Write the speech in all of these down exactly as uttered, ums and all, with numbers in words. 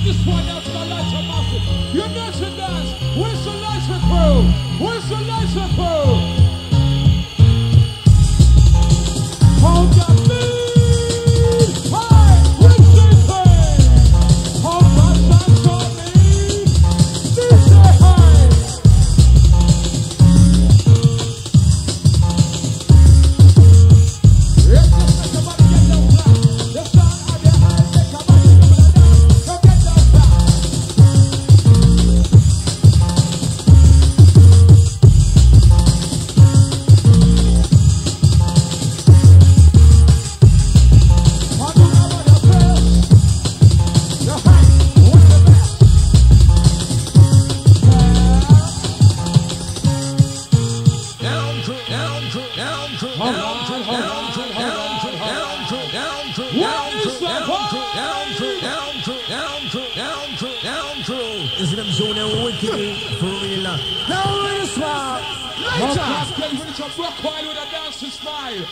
this one out to the lighter massive. You know to dance. Where's the lighter crew? Where's the lighter crew? Hold your feet high with the pain. Hold my hands on me. D J high. Yes, yes, somebody get down flat. The sound of the high, make a body people are down. Go get down flat. Rock while with a dancing smile.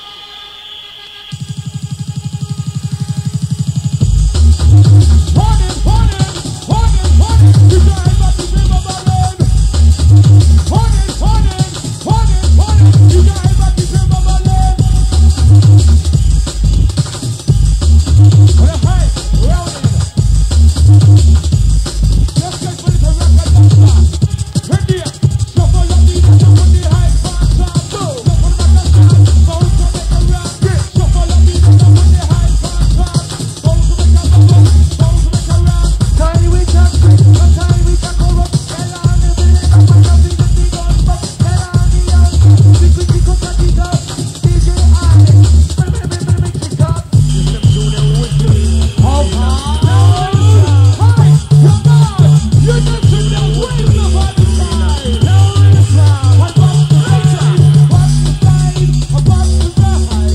Morning, morning, morning, morning. You guys got to dream about it. Morning, morning, morning, morning. You guys got to dream about it. Hey, rolling. Let's get ready to rock and dance. Ready? Shuffle your feet, shuffle the high fast up. Shuffle back and dance. Bounce to make a rock. Shuffle your feet, shuffle the high fast up. Bounce to make a bubble. Bounce to make a rock. Tiny we can break, tiny we can cover. Tell on the minute, I'm going to be the big on top. Tell on the young, big big big up that it up. D J I, baby baby baby mix it up. System Junior with me. Oh my, hi, you're back. You're dancing now with the body side. Now in the side, what's the ride? What's the ride? What's the ride?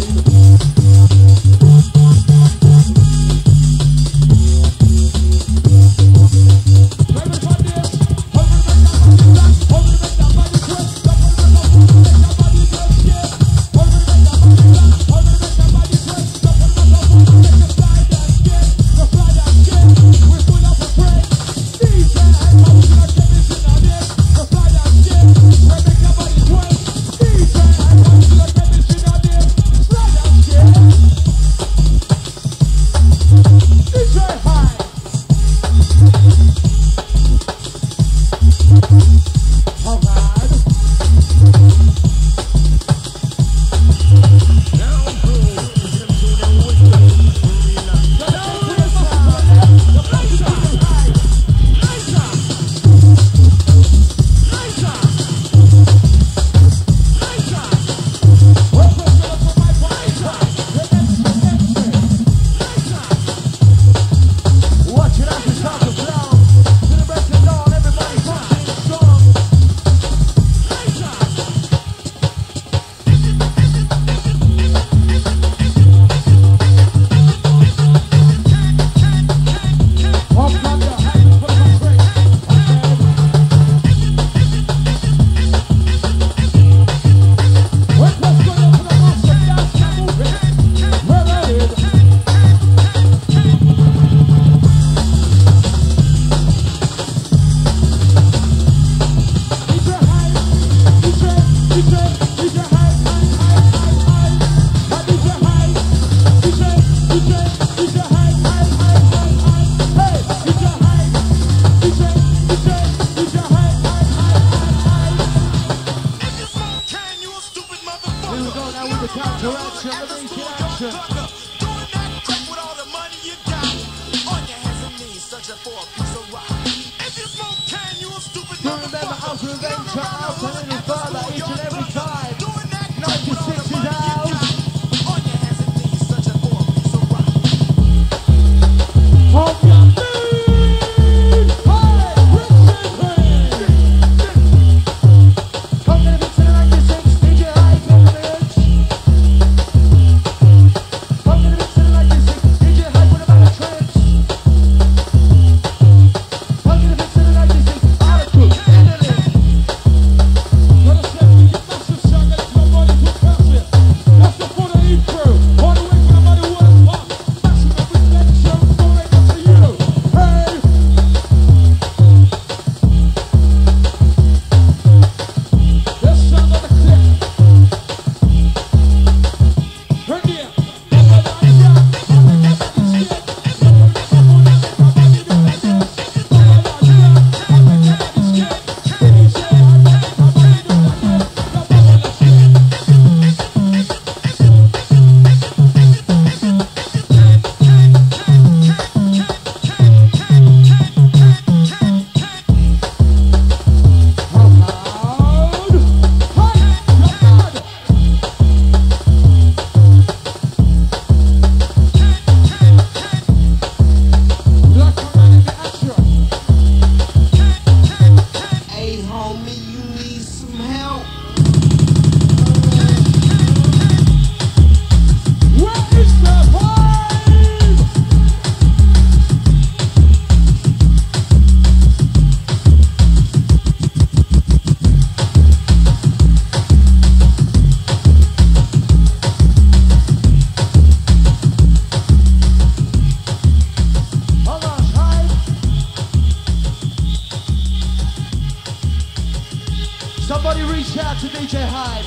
D J Hype.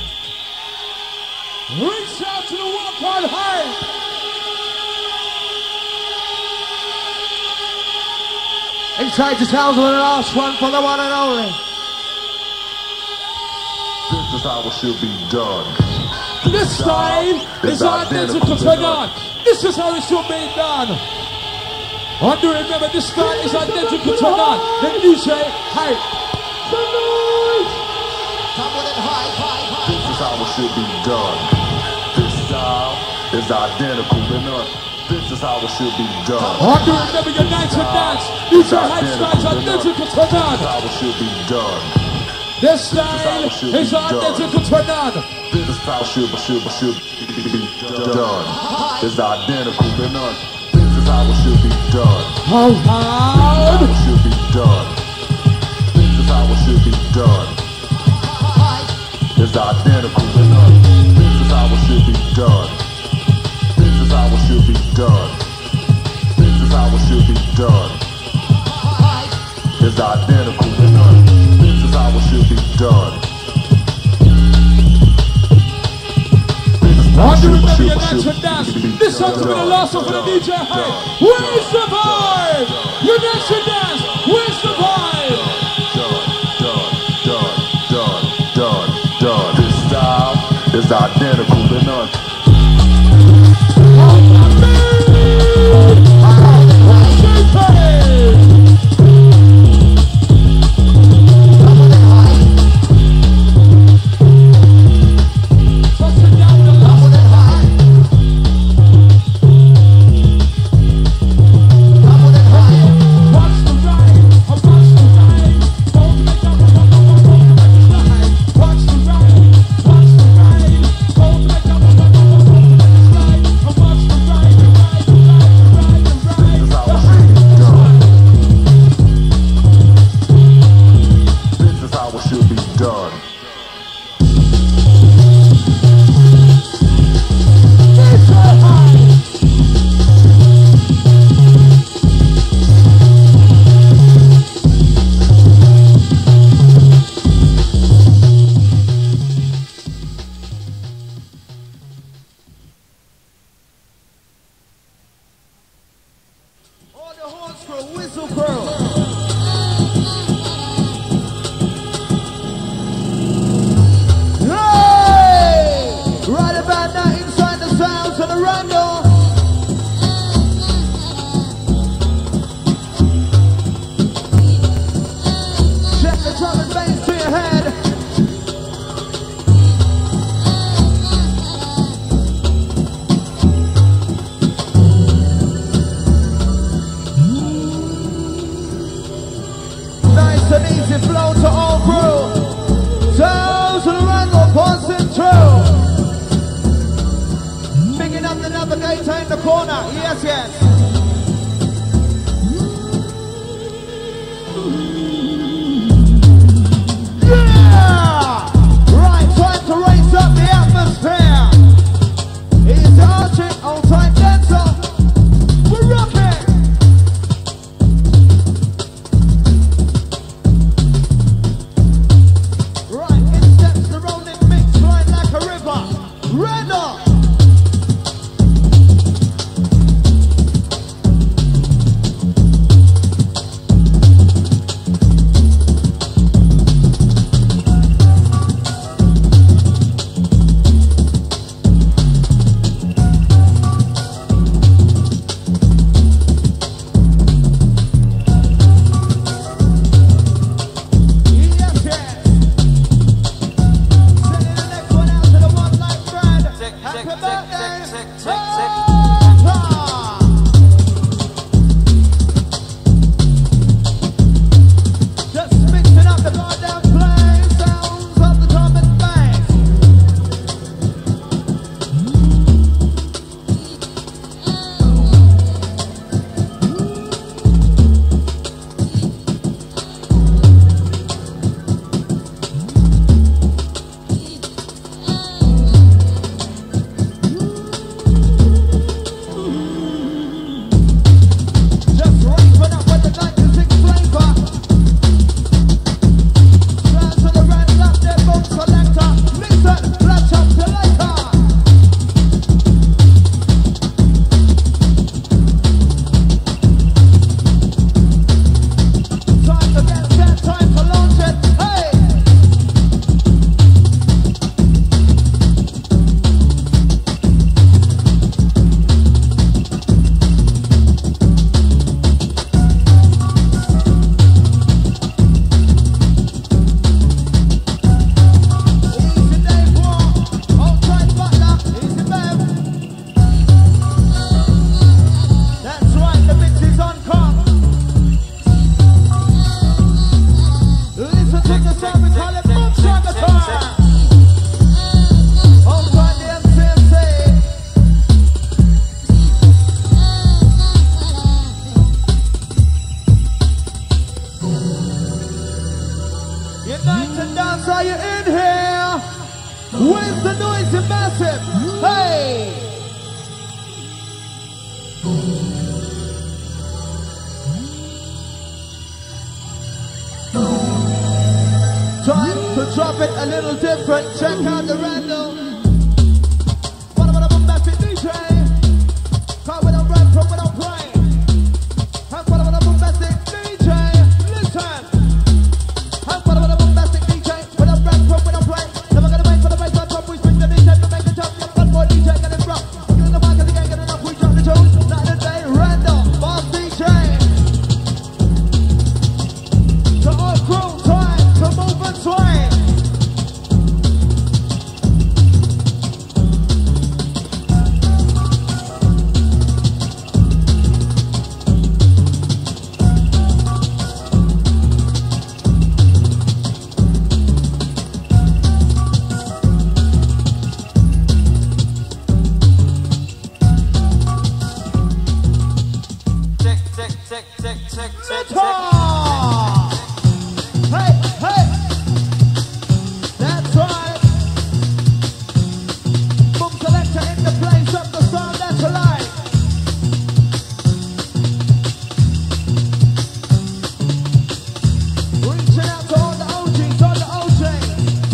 Reach out to the one called Hype. Inside the town with the last one for the one and only. This is how it should be done. This style is identical to none. This is how it should be done. And do remember, this style is identical to none. The D J Hype. This is how it should be done. This style is identical to none. This is how it should be done. And do remember, your nights and dance. D J Hype style is identical to This is none. how it should be done. This style is identical to none. This is how it should, should, should be done. It's identical to none. This is how it should be done. How loud? This is how it should be done. This is how it should be done. It's identical to none. This is how it should be done. This is how it should be done. This is how it should be done. It's identical to none. This is how it should be done. I do remember your nights and dance. This has to be the last one for the D J Hype. Where's the vibe? Your nights and dance. Where's the vibe? Done, done, done, done, done, done. This style is identical to none. Time to drop it a little different. Check out the random. What about a bombastic D J? Cause we don't rap from we don't play. And what about a bombastic D J? Listen. And what about a bombastic D J? We don't rap from we don't play. Never gonna wait for the bass on top. We swing the D J to make the jump. One more D J get it rough. Giving the mic and the gang getting up. We drop the tunes. Night and day random. Boss D J. To all crew, time to move and swing. Tick, tick, tick, tick, tick, tick, tick. Hey, hey, that's right. Boom selector in the place of the sound that you like. Reaching out to all the O Gs, all the O Js.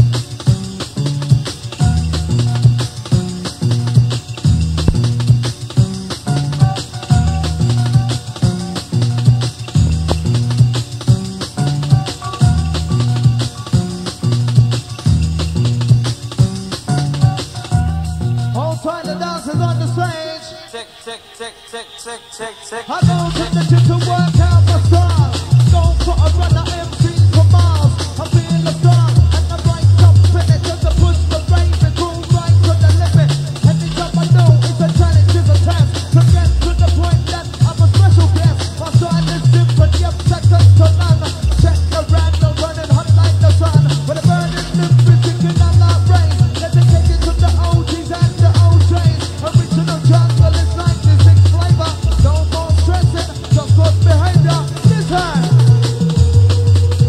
All time the dancers on the stage. Tick, tick, tick, tick, tick, tick, tick. I don't take the shit to work out my style. Don't put a runner M C for miles. I'm being the star and I'm right up finish just to push the range and cool right to the limit. Every time I know it's a challenge, it's a test to get to the point that I'm a special guest. My style is different, yep, second to none. Check the random running hot like the sun. When the burning lips is kicking on that rain. Dedicated to the O Gs and the O Js. Original jungle is ninety-six flavor. No more stressing, just good behavior. This time.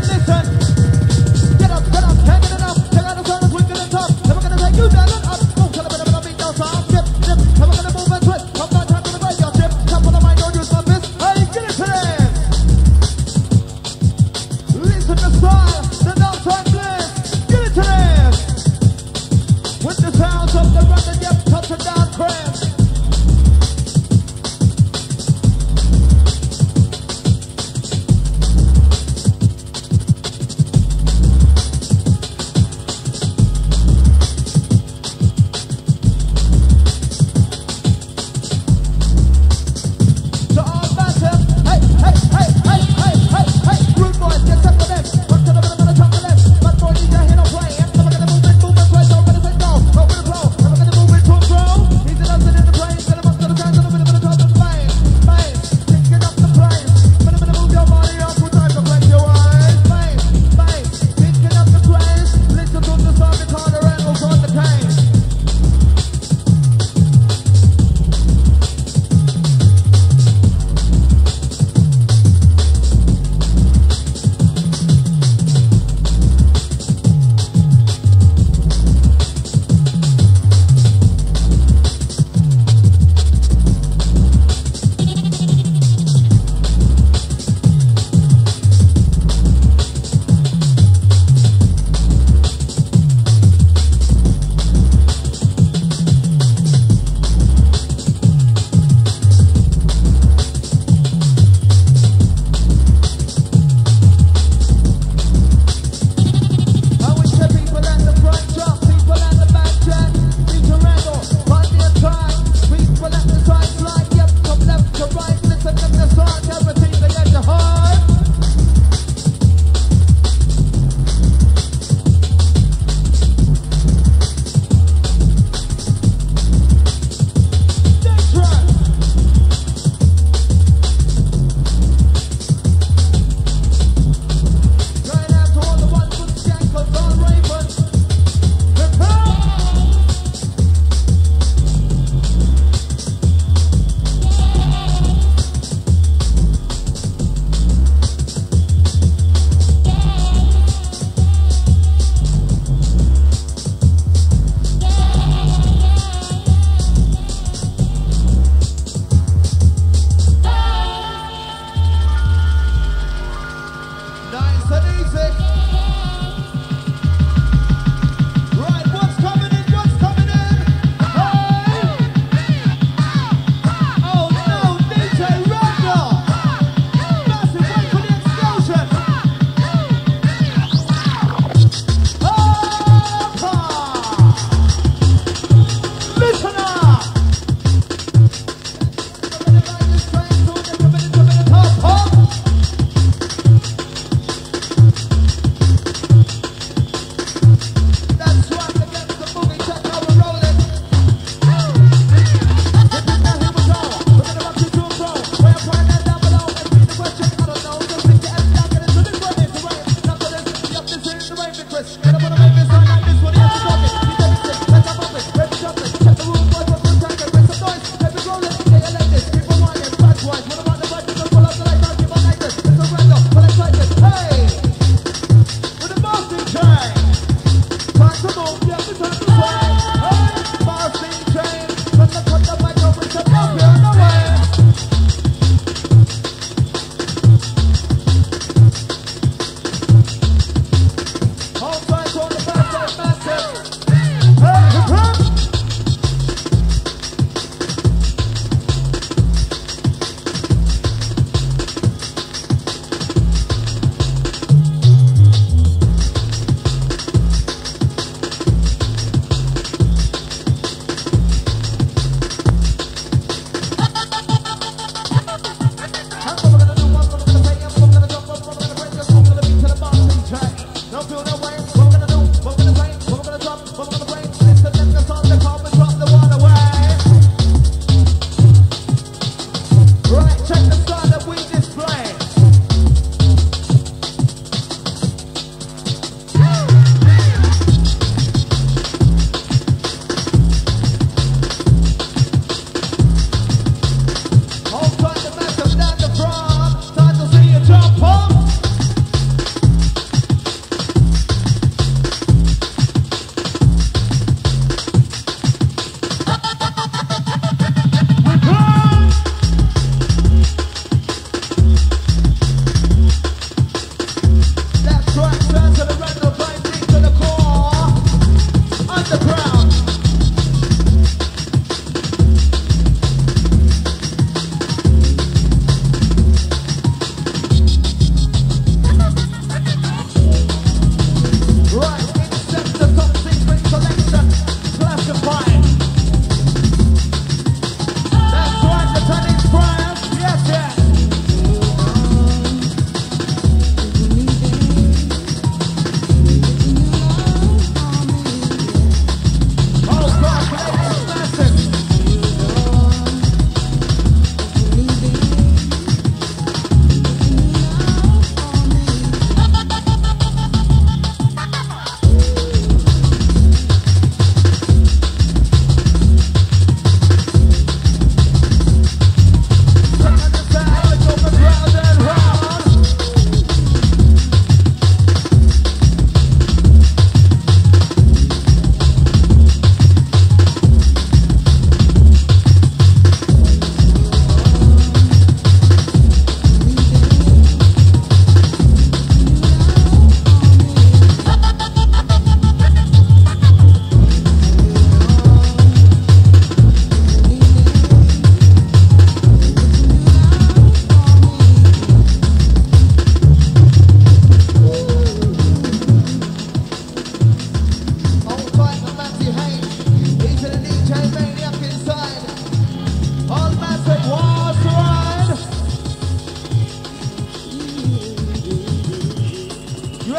listen. Get up, get up, hang it up. Check out the sound that's wicked and tough. Never gonna take you down and up. Move to the bit of a beat down sound. Dip, dip. Never gonna move and twist. I'm not time for the graveyard trip. Top of the mind, don't use my fist. Hey, get it to them. Listen to style, the downtime bliss. Get it to them. With the sounds of the run and yep, touch and down cramp.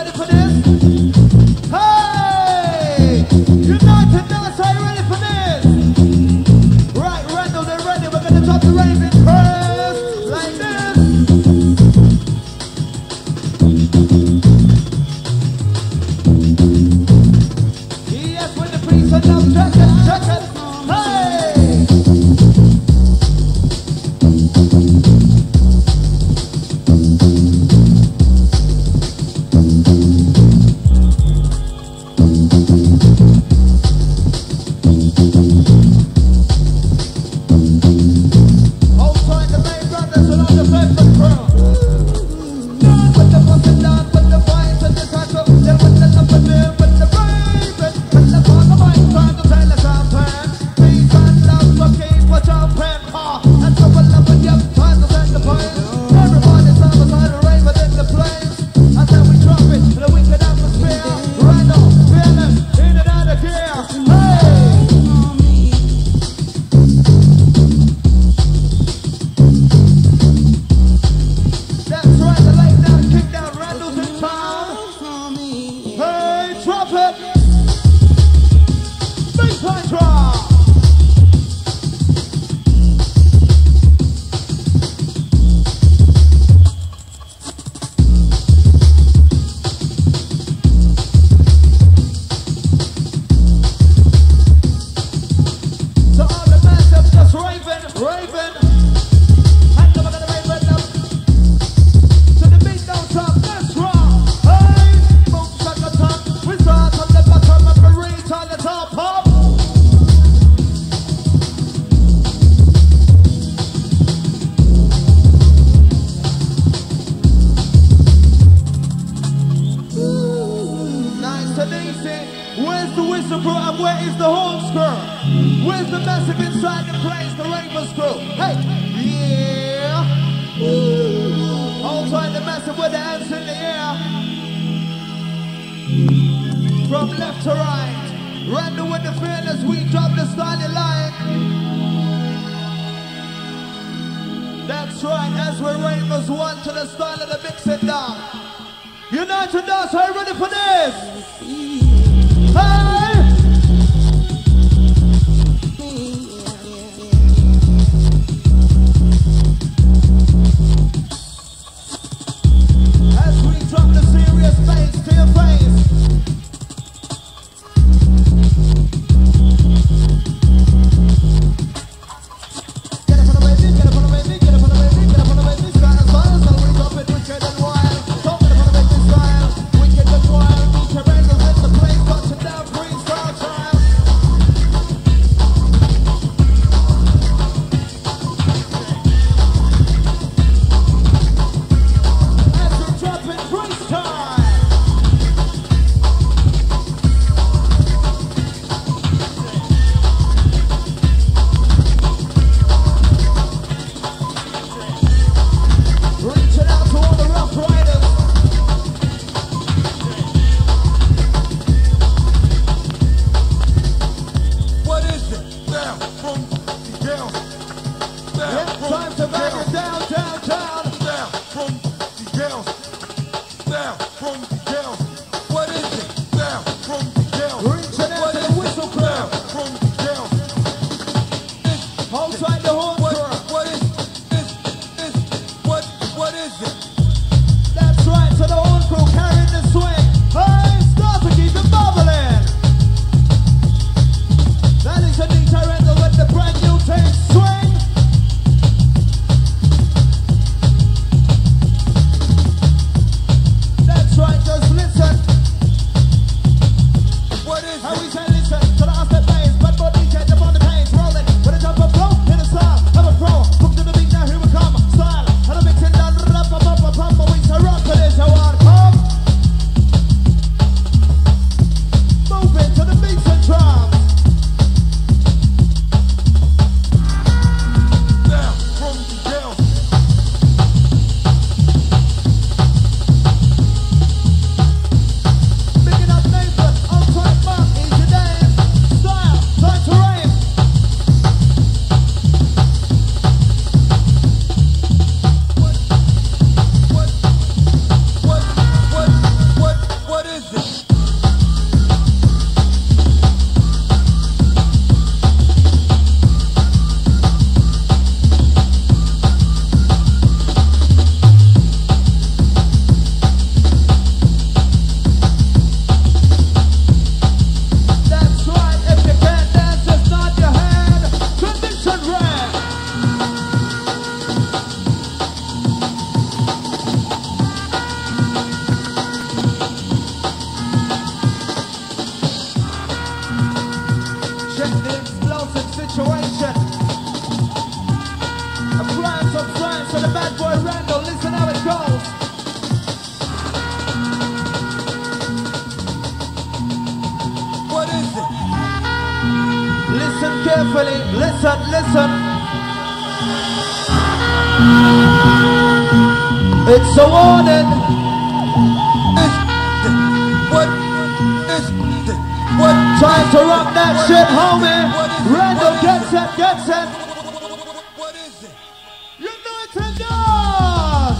ready for this? Hey! United Dance, are you ready for this? Right, Randall, they're ready. We're gonna drop the Raven first, like this. Yes, with the priest and now check it, check it. Hey! carefully. Listen, listen. It's a warning. It's what is what time to rock that shit, homie. Randall gets it, gets it. What is it? You know it's a dance.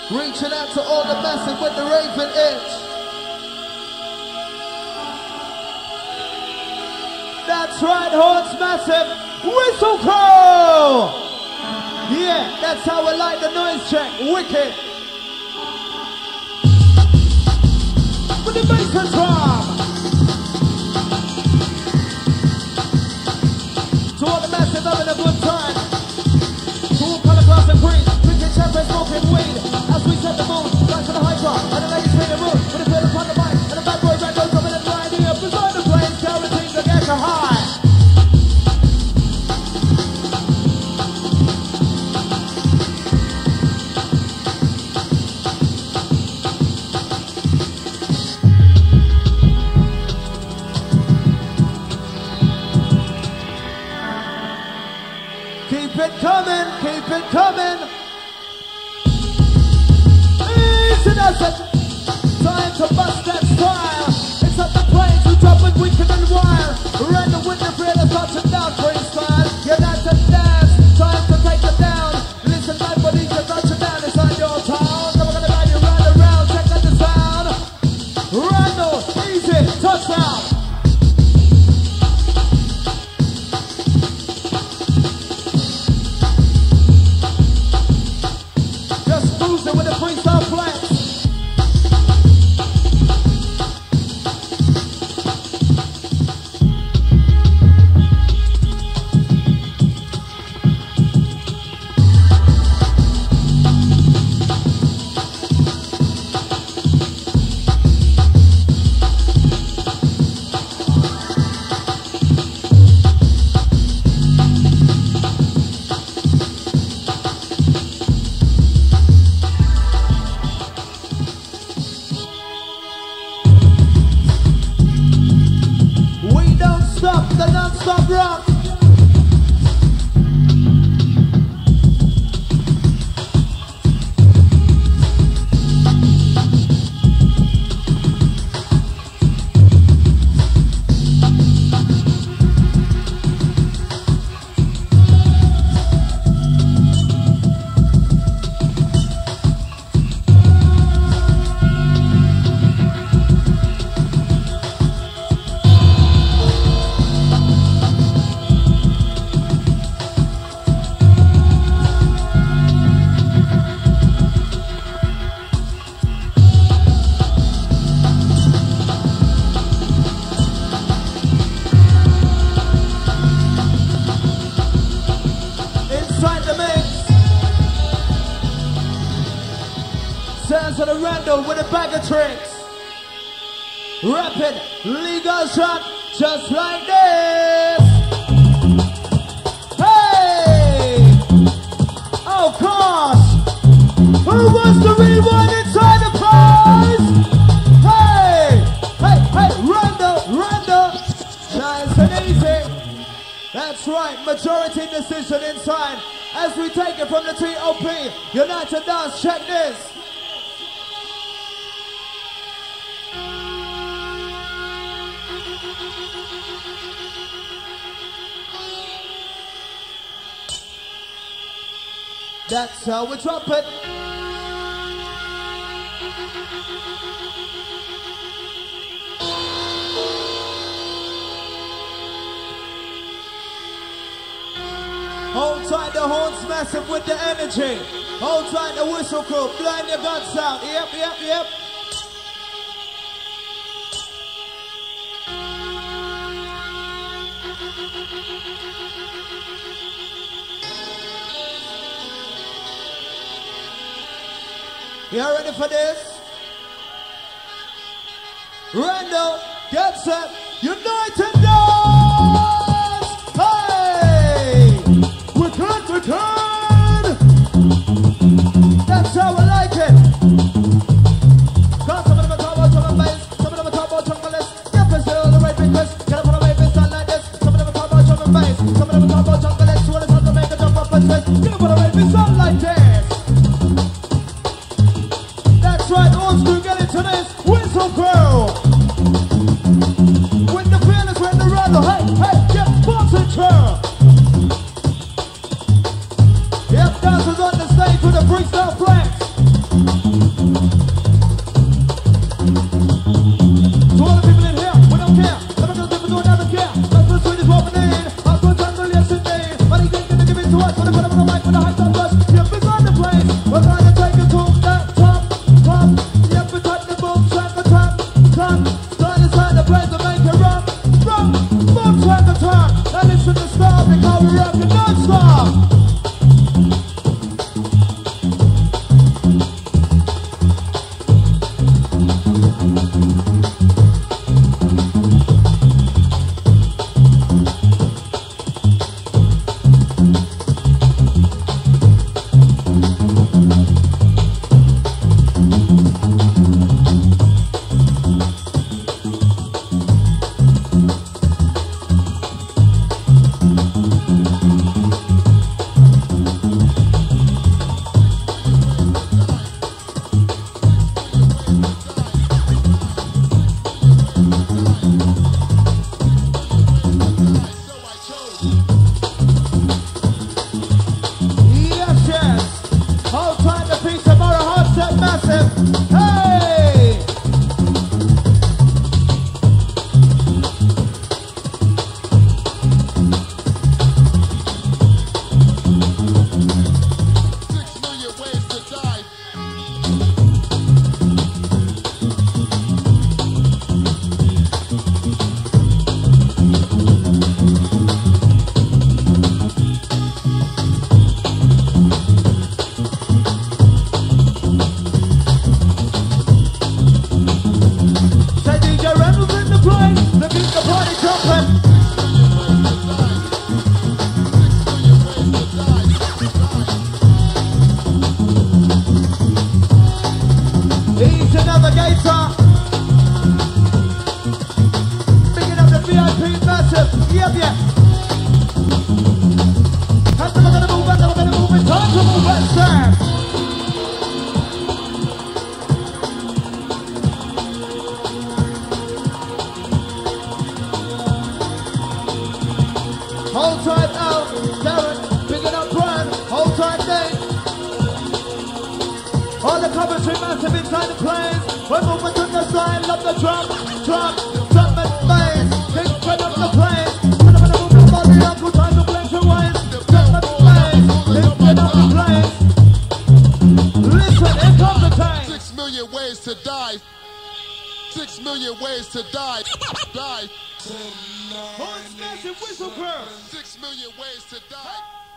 Reaching out to all the massive with the Raven itch. That's right, Horns Massive. Whistle Crow! Yeah, that's how we like the noise check. Wicked. With the bass and drum. To all the massive having a good time. To all color class and cream. Drinking champagne, smoking weed. As we set the mood, back to the high car. And the ladies pay the room. With the feel upon the mic. And the bad boy red goes coming and grinding up. Beside the planes, guaranteed to get you high. Keep it coming, keep it coming. Easy does it. Time to bust that style. It's up the plains, we drop it wicked and wild. Random with the fear of touching down freestyle. You're not to dance, time to take it down. Listen, my body to touch it down inside your town. Never gonna ride you round around, check out the sound. Randall, easy, touchdown. With the freestyle flex. Stop the non-stop rock. Sounds of the Randall with a bag of tricks. Rapid legal shot just like this. Hey! Oh gosh! Who wants to rewind inside the prize? Hey! Hey, hey, Randall, Randall! Nice and easy. That's right, majority decision inside. As we take it from the T O P, United Dance, check this. That's how we drop it. Hold tight the Horns Massive with the energy. Hold tight the Whistle Crew. Blind your guts out. Yep, yep, yep. You ready for this? Randall, get set, United Dance! Hey! We can't return! That's how we like it! Cause some of them are talking about jungle bass, some of them are talking about jungle list. Yep, it's still the right request. Get up on a wave and sound like this. Some of them are talking about jungle bass, some of them are talking about jungle list. When it's time to make a jump up and twist. Get up on a wave and sound like this. That's right, old school, get into this. Whistle Crow. With the fearless, with the Randall. Hey, hey, get boxing chair. Yep, dancers on the stage with the freestyle flex. Hold tight out, Darren, picking up Brian, hold tight Nate. All the Coventry massive inside the place. We're moving to the side, love the drum, drum, drum and bass. Big spread up the place. When I'm gonna move the body up, good time to play to ways. Drum and bass, big spread up the place. Listen, here comes the time. Six million ways to die. Six million ways to die. Die. Who's smashing Whistle Pearl? Six million ways to die.